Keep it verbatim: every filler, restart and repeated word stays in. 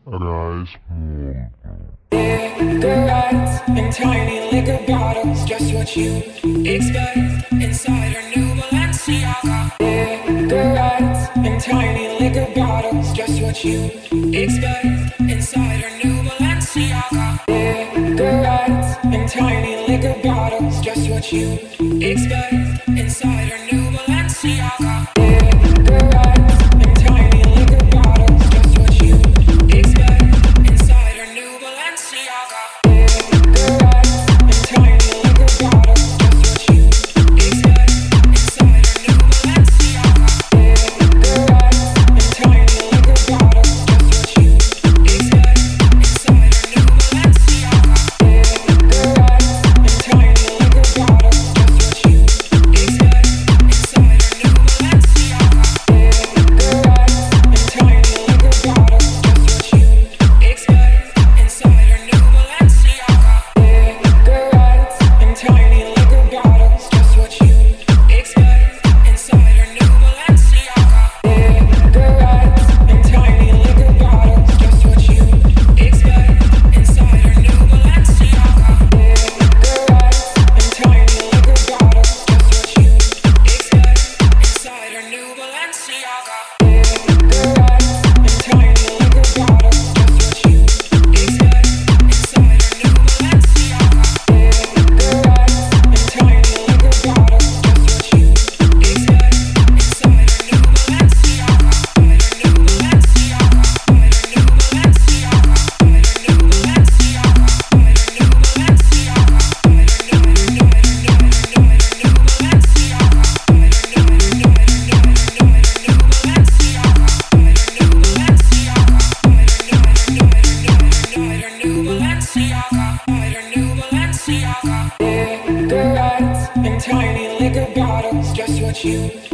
Rise more. Cigarettes in tiny liquor bottles, just what you expect inside our new Balenciaga. Cigarettes in tiny liquor bottles, just what you expect inside our new Balenciaga. Cigarettes in tiny liquor bottles, just what you expect inside our new Balenciaga. Cigarettes in tiny liquor bottles, just what you expect inside our new Balenciaga. Cigarettes in tiny liquor bottles, just what you expect inside our new Balenciaga. Cigarettes in tiny liquor bottles, just what you expect inside our new Balenciaga. Cigarettes in tiny liquor bottles, just what you expect inside our new Balenciaga. Cigarettes in tiny liquor bottles, just what you expect inside our new Balenciaga. Cigarettes in tiny liquor bottles, just what you expect inside our new Balenciaga. Cigarettes in tiny liquor bottles, just what you expect inside our new Balenciaga. Cigarettes in tiny liquor bottles, just what you expect inside our new Balenciaga. Cigarettes in tiny liquor bottles, just what you expect inside our new Balenciaga. Cigarettes in tiny liquor bottles, just what you expect inside our new Balenciaga. Our new Balenciaga, our new Balenciaga, our new Balenciaga, our new Balenciaga, our new new new new new Balenciaga, our new new new new new Balenciaga, our new Balenciaga, our new new new new new Balenciaga, our new Balenciaga. Cigarettes in tiny liquor bottles, just what you